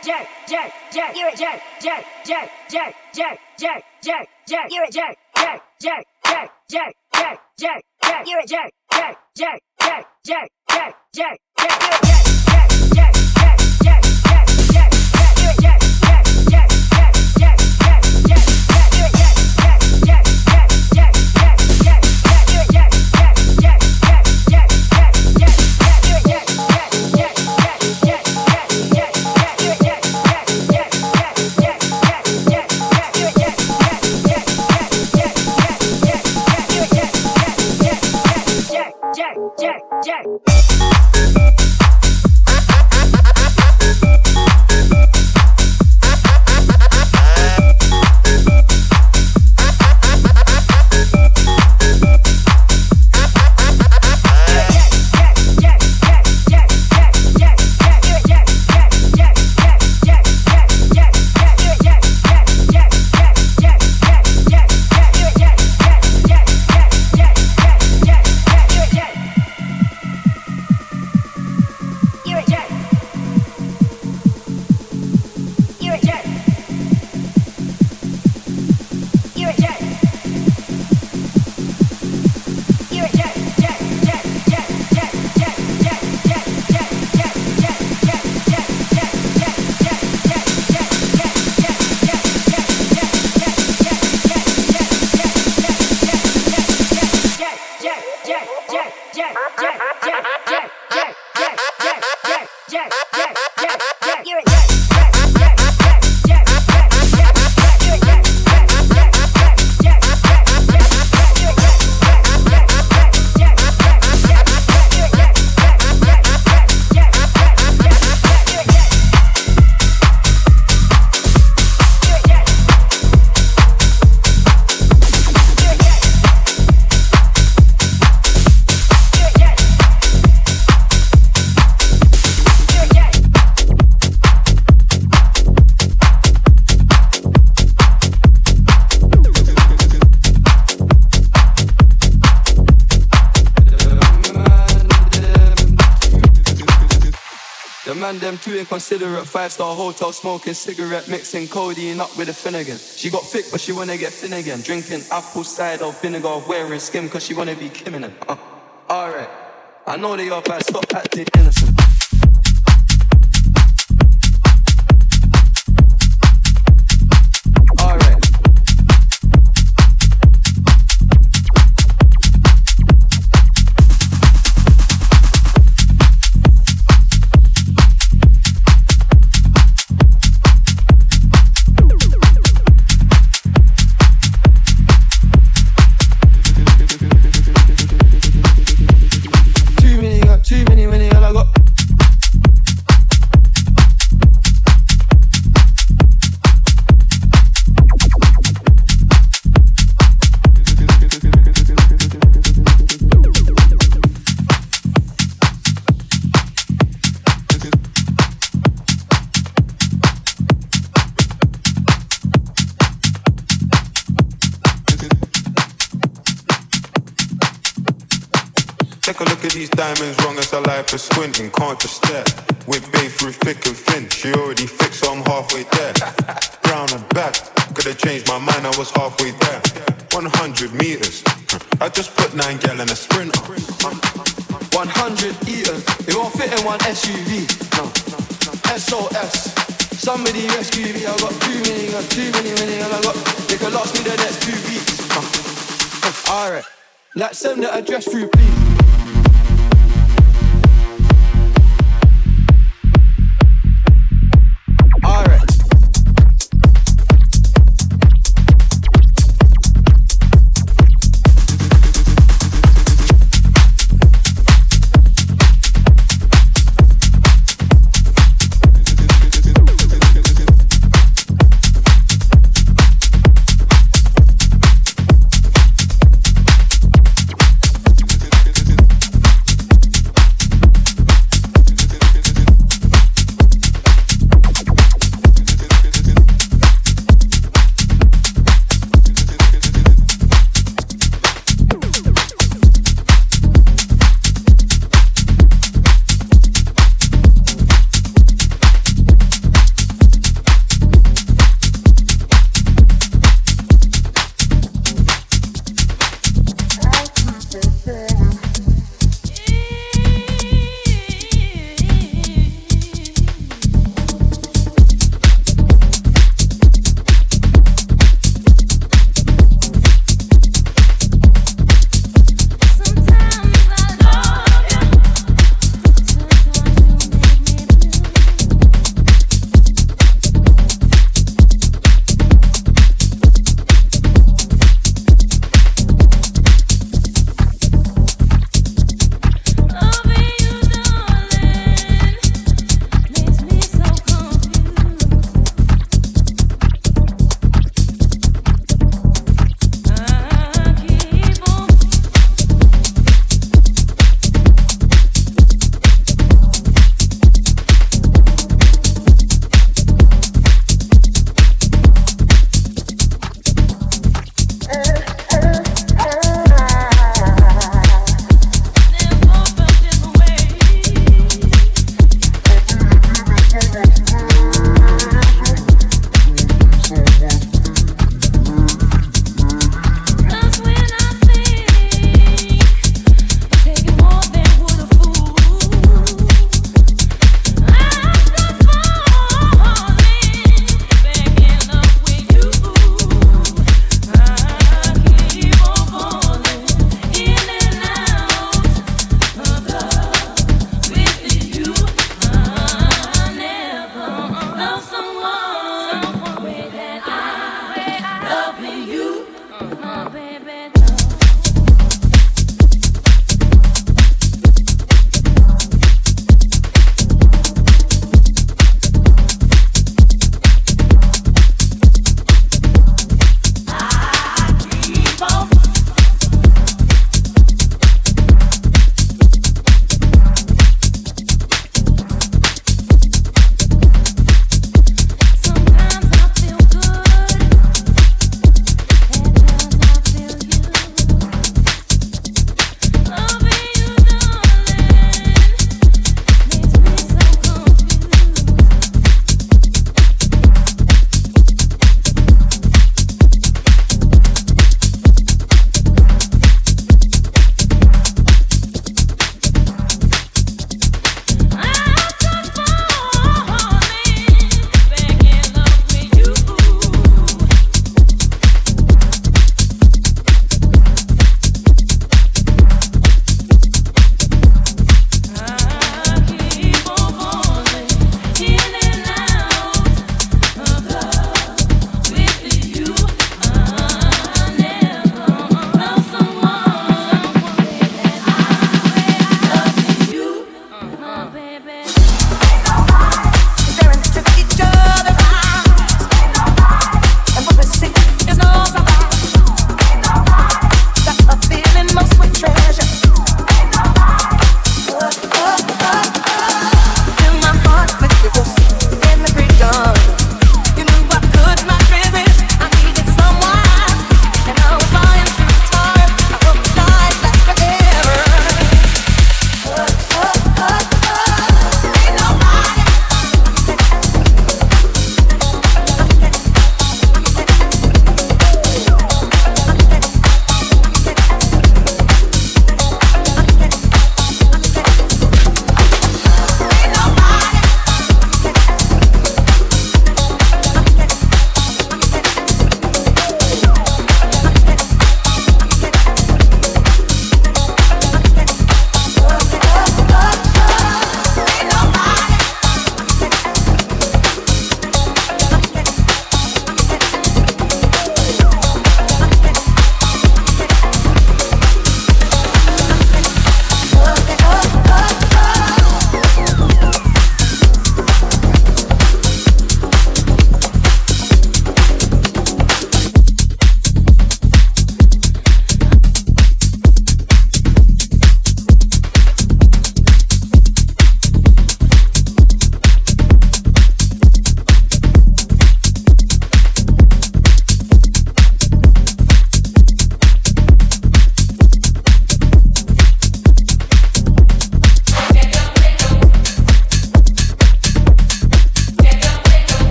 Them too inconsiderate, 5-star hotel smoking cigarette, mixing codeine up with a Finnegan. She got thick but she wanna get thin again, drinking apple cider vinegar, wearing skim cause she wanna be Kim in it. Alright, I know they are bad, stop acting innocent. Diamonds wrong as a life for squinting, can't just stare. With babe through thick and thin, she already fixed, so I'm halfway there. Brown and black, could've changed my mind, I was halfway there. 100 meters, I just put 9 gal in a sprinter. 100 eaters, it won't fit in one SUV. No. SOS, somebody rescue me. I got too many, and I got, they could last me the next 2 weeks. Alright, let's send the address through, please.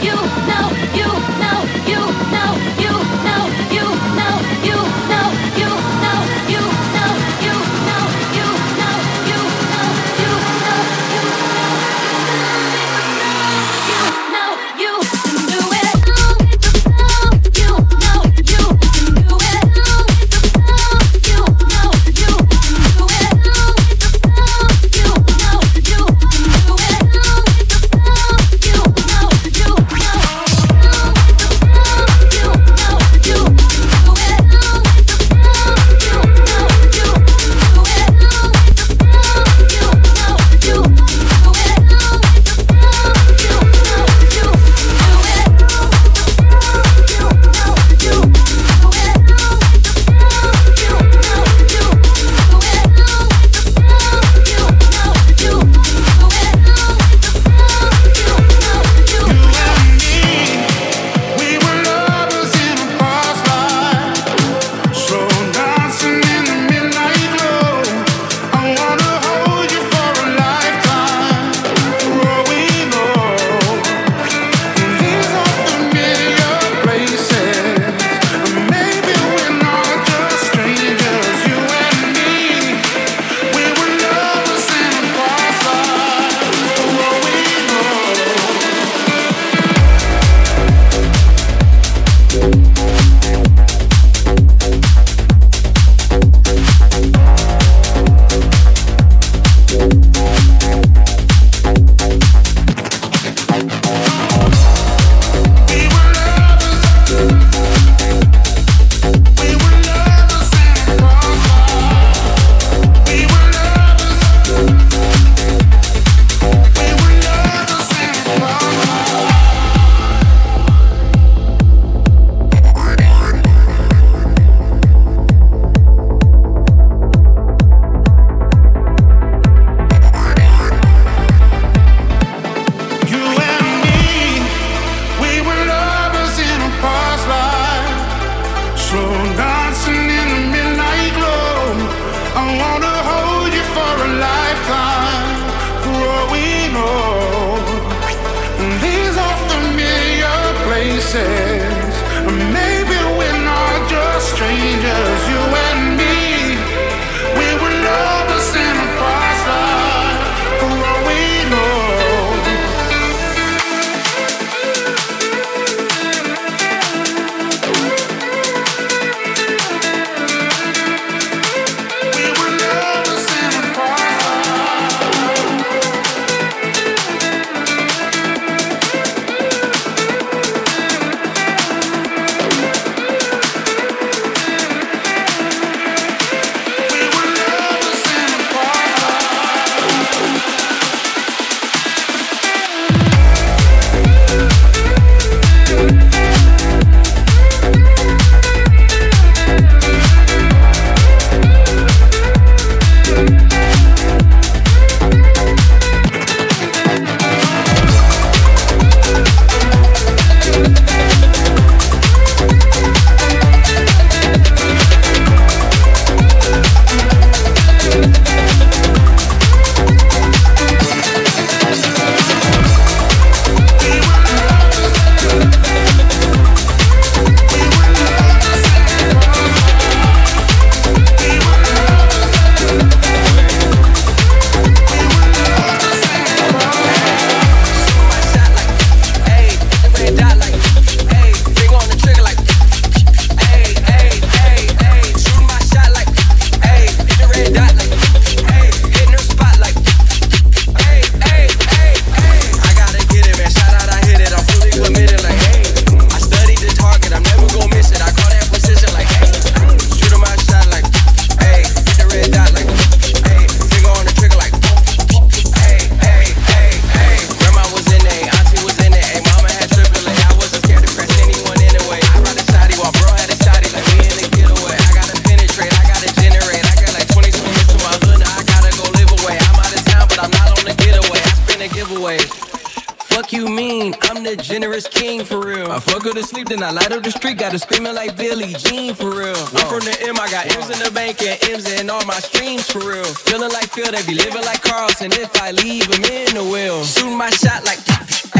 generous king for real. I fuck her to sleep, then I light up the street. Got her screaming like Billie Jean for real. I'm from the M, I got M's in the bank and M's in all my streams for real. Feeling like Phil, they be living like Carlson if I leave him in the wheel. Shooting my shot like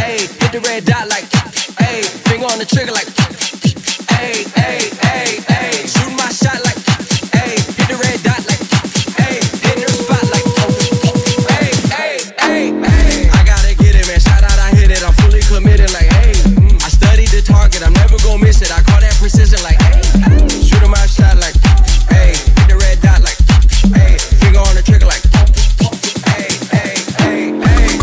ayy, hit the red dot like, ayy, finger on the trigger like, ayy, ayy, ayy, ayy, shoot my shot like, ayy, hit the red dot like, ayy, hit the spot like, ayy, ayy, ayy, ayy. I gotta get it, man. Shout out, I hit it. I'm fully committed like, ayy. I studied the target, I'm never gonna miss it. I call that precision like, ayy, shoot my shot like, ayy, hit the red dot like, ayy, finger on the trigger like, ayy, ayy, ayy, ayy.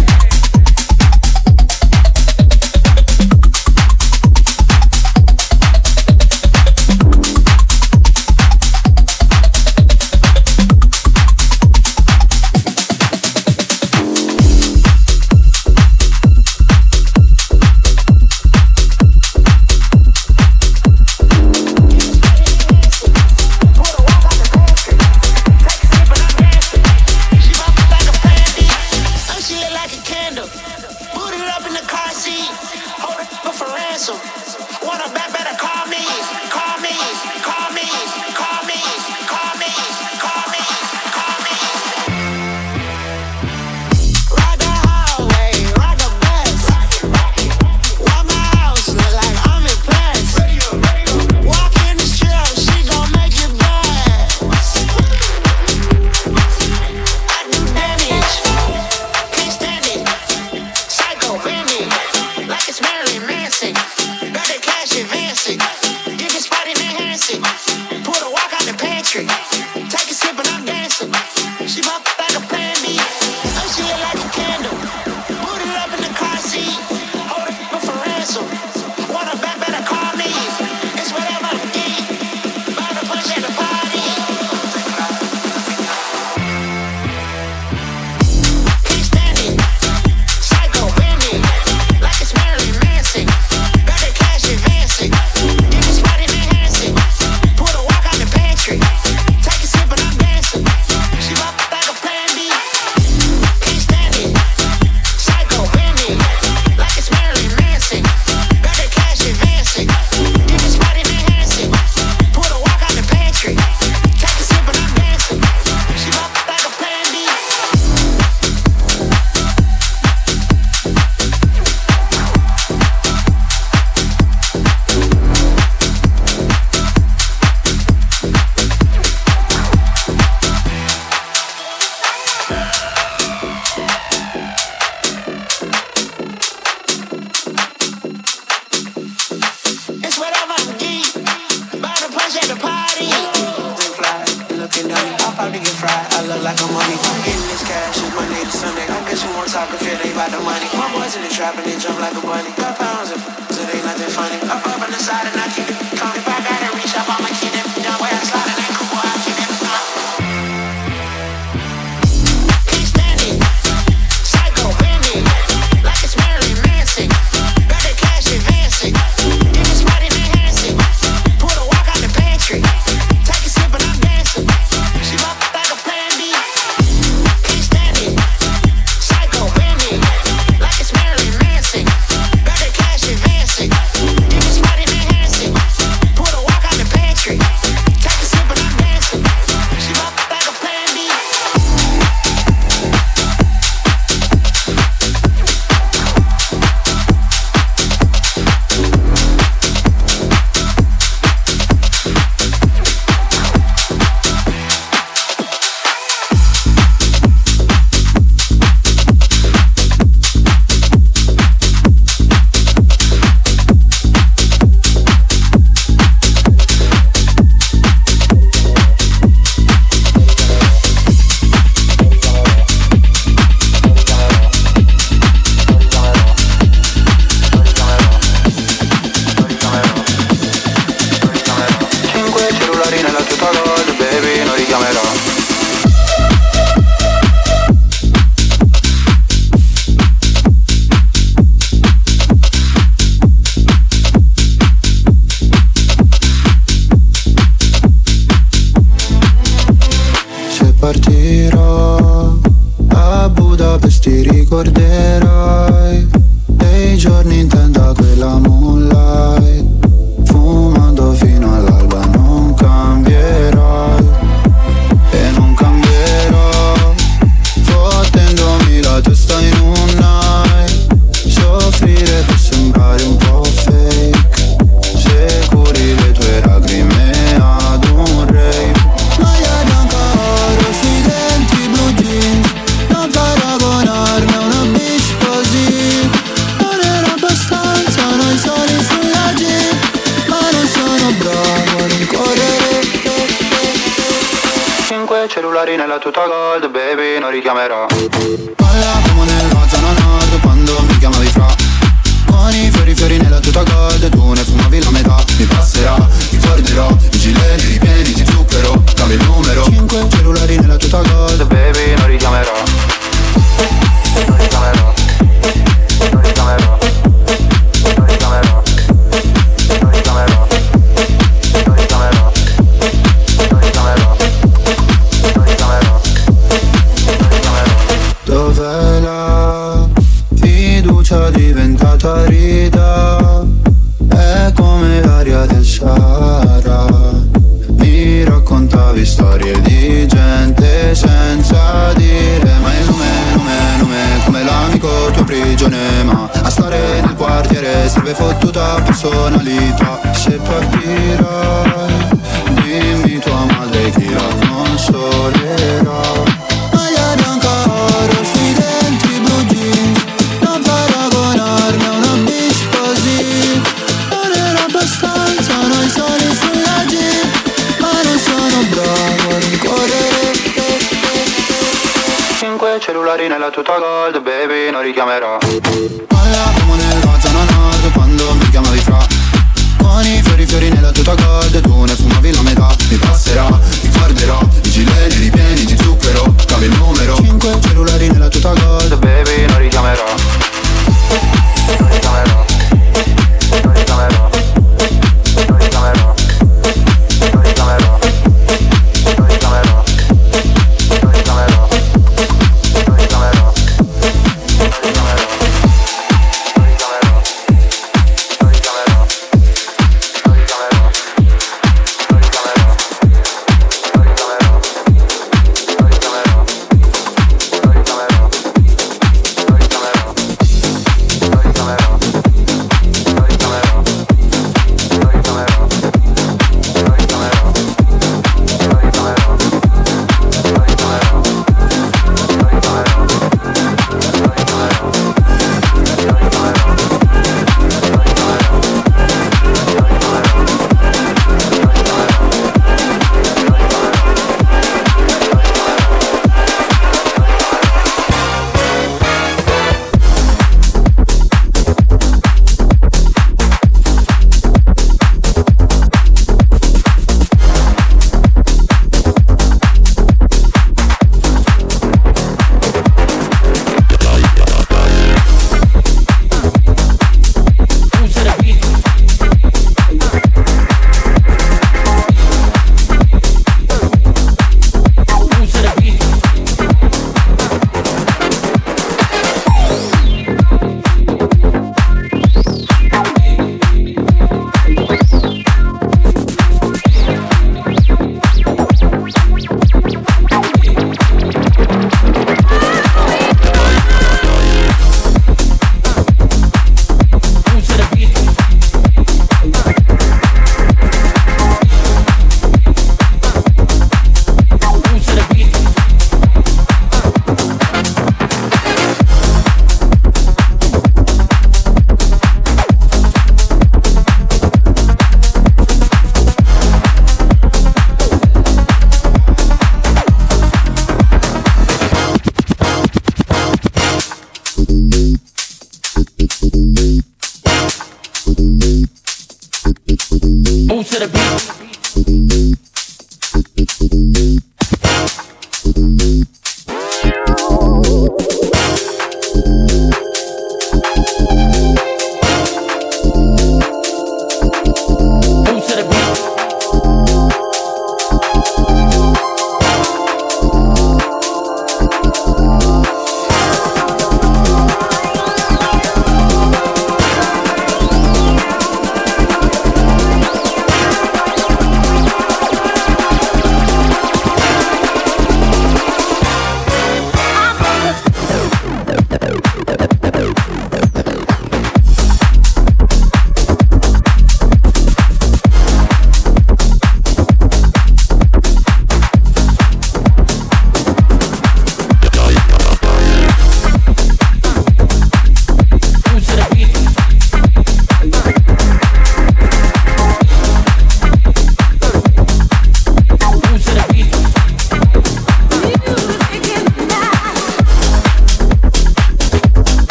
ricorderai dei giorni in tenda quella moonlight, fumando fino all'alba. Non cambierai e non cambierò, fottendomi la testa in un night, soffri cellulari nella tuta gold, baby, non richiamerò. Parlavamo nella zona nord quando mi chiamavi fra. Con i fiori nella tuta gold, tu ne fumavi la metà. Mi passerà, ricorderò i gileni ripieni di zucchero. Cambia il numero. 5 cellulari nella tuta gold, baby, non richiamerò. Non richiamerò. Non richiamerò. Non richiamerò. Non richiamerò. Non richiamerò. Non richiamerò. Non richiamerò. Non richiamerò. Dov'è la fiducia diventata rida? È come l'aria del Sahara. Mi raccontavi storie di gente senza dire mai il nome, come l'amico tuo prigione. Ma a stare nel quartiere serve fottuta personalità. Se partirai, dimmi tua madre chi la consolerà. Maglia bianca oro sui denti blu jeans, non paragonarmi a una bitch così. Non era abbastanza noi soli sulla jeep, ma non sono bravo a rincorrere. 5 cellulari nella tuta gold, baby, non richiamerò. Parlavamo nella zona nord quando mi chiamavi fra. Con i fiori nella tuta gold, tu ne fumavi la metà. Mi passerà, ricorderò i gileni ripieni di zucchero. Cambia il numero. 5 cellulari nella tuta gold, baby, non richiamerò. Non richiamerò. Non richiamerò. Non richiamerò. Non richiamerò. Non richiamerò. Non richiamerò. Non richiamerò.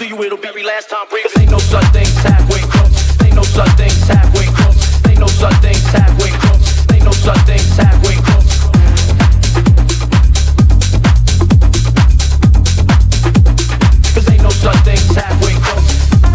you it'll be every last time breathing. Ain't no such thing as halfway close. Ain't no such thing as halfway close. Ain't no such thing as halfway close. Ain't no such thing as halfway close. Cause ain't no such thing as halfway close.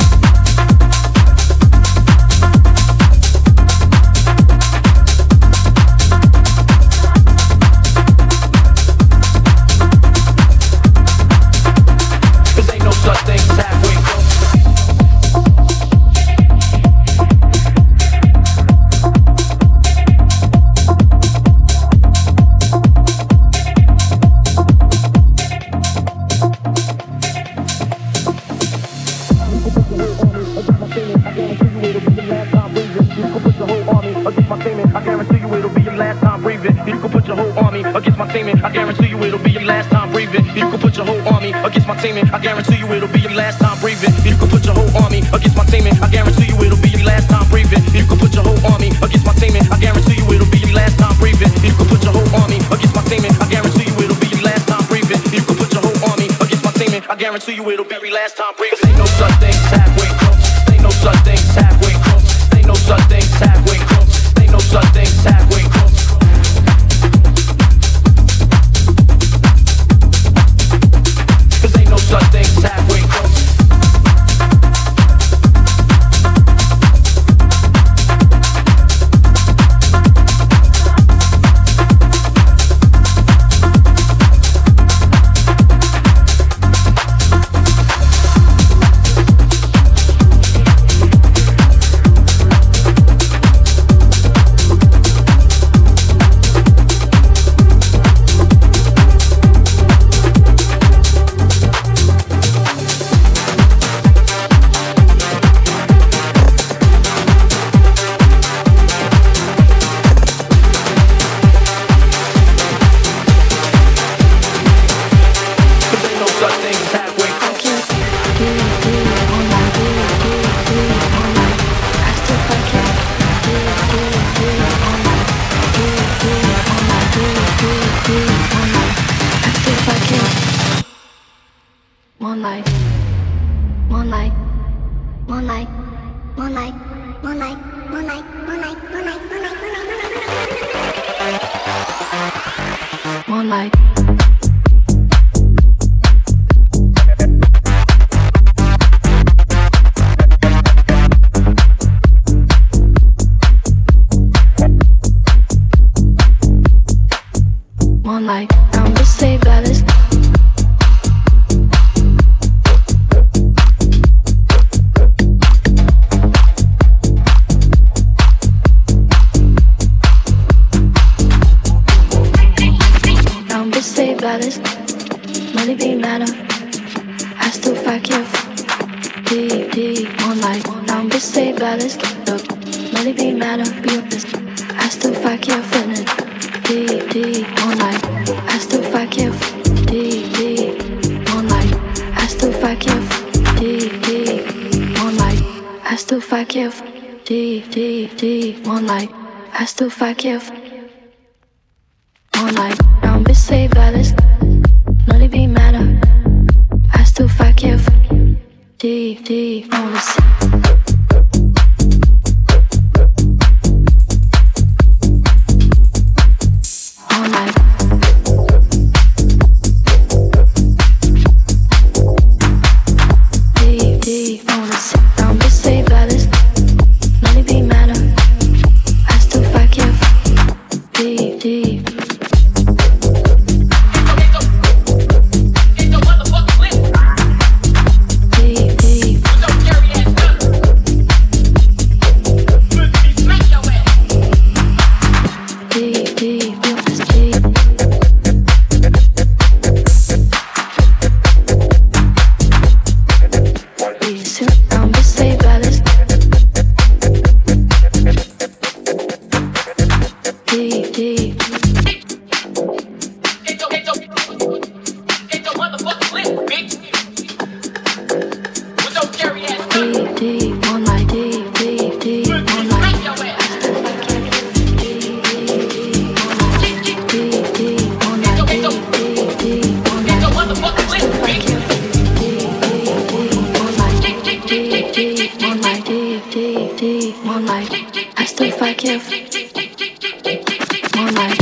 I guarantee you it'll be your last time breathing. You can put your whole army against my team. I guarantee you it'll be your last time breathing. You can put your whole army against my team. I guarantee you it'll be your last time breathing. You can put your whole army against my team. I guarantee you it'll be your last time breathing. You can put your whole army against my team. I guarantee you it'll be your last time breathing. You can put your whole army against my team. I guarantee you it'll be your last time breathing. Ain't no such thing as halfway close. Ain't no such thing as halfway close. Ain't no such thing as halfway close. Ain't no such thing as halfway close. Such things halfway close. I still fuck you. Moonlight.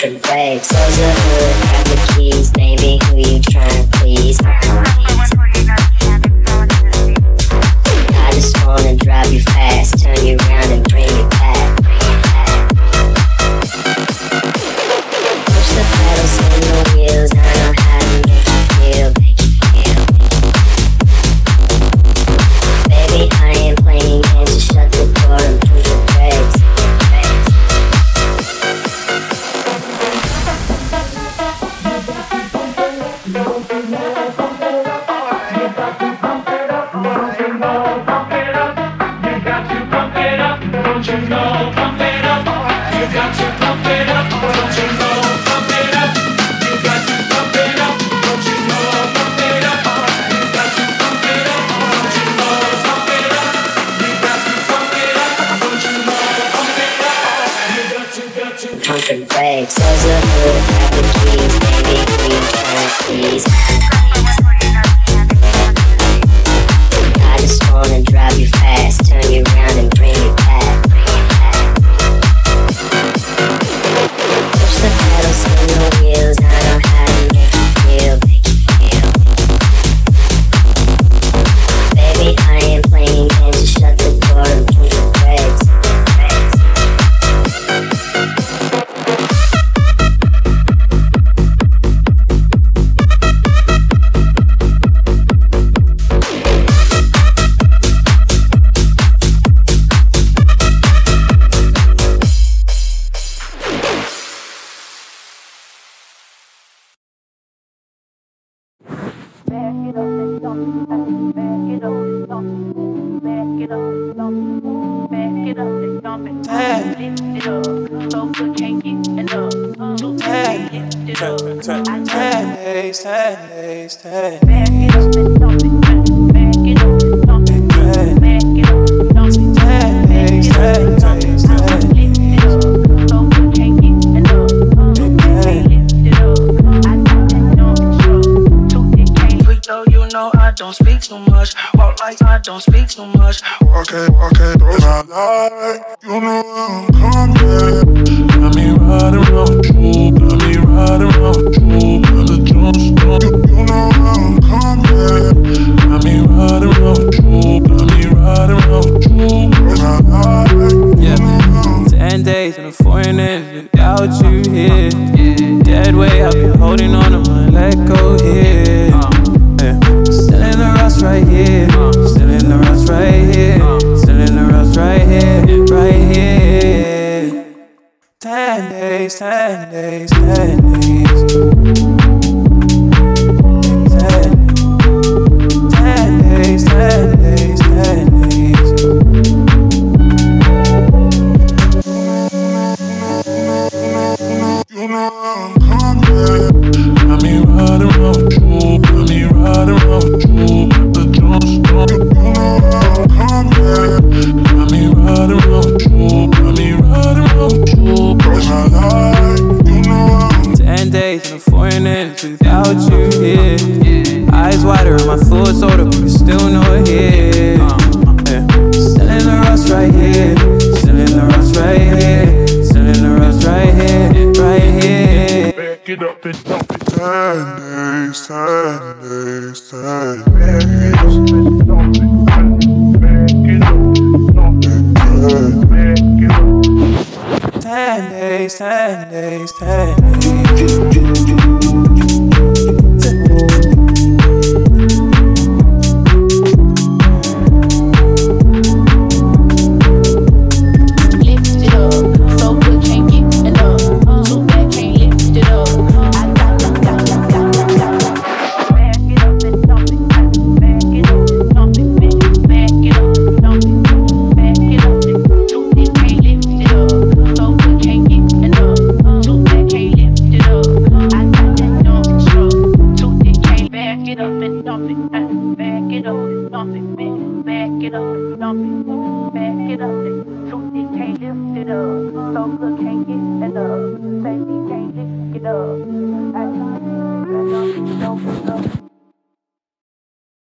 pumping brakes. Close the hood, grab the keys, baby, who you trying to please? I just wanna drive you fast, turn you around and bring you back. Push the pedals in the wheels, I know how to make you feel. Baby, I ain't playing games, just shut the door and push the brakes. Pumping brakes, close the hood, grab the keys, baby, who you tryna please? I just wanna drive you fast, turn you around and bring you back. Push the pedals in the wheels, I know how to make you feel. Baby, I ain't playing games, just shut the door and push the brakes. Don't speak too much, walk like I don't speak too much. Walk it, those I like. You know I'm coming. Got me riding around with you, got me riding around with you. Got the Jones, you know I'm coming. Got me riding around with you, got me riding around with you. Those I like. Yeah, 10 days in a foreign end without you here. Dead weight, I've been holding on to my let go here. Still in the rust right here. Still in the rust right here. Still in the rust right here. Right here. 10 days, 10 days, 10 days. 10 days, 10 days, 10 days. You know I'm coming. Got me riding around with you, got me riding around with you. Got the Jones, you know I'm coming. Got me riding around with you, got me riding around with you. Cause I like, you know I'm 10 days in a foreign end without you here. Eyes wider and my thoughts older, but you're still not here. Still in the rust right here. Still in the rust right here. Still in the rust right here. Right here. back it up and dump it. 10 days, 10 days, 10 days. Back it up and dump it. Back it up and dump it. Back it up. 10 days, 10 days, 10 days. Back it up, so good, can't get enough. Say we can't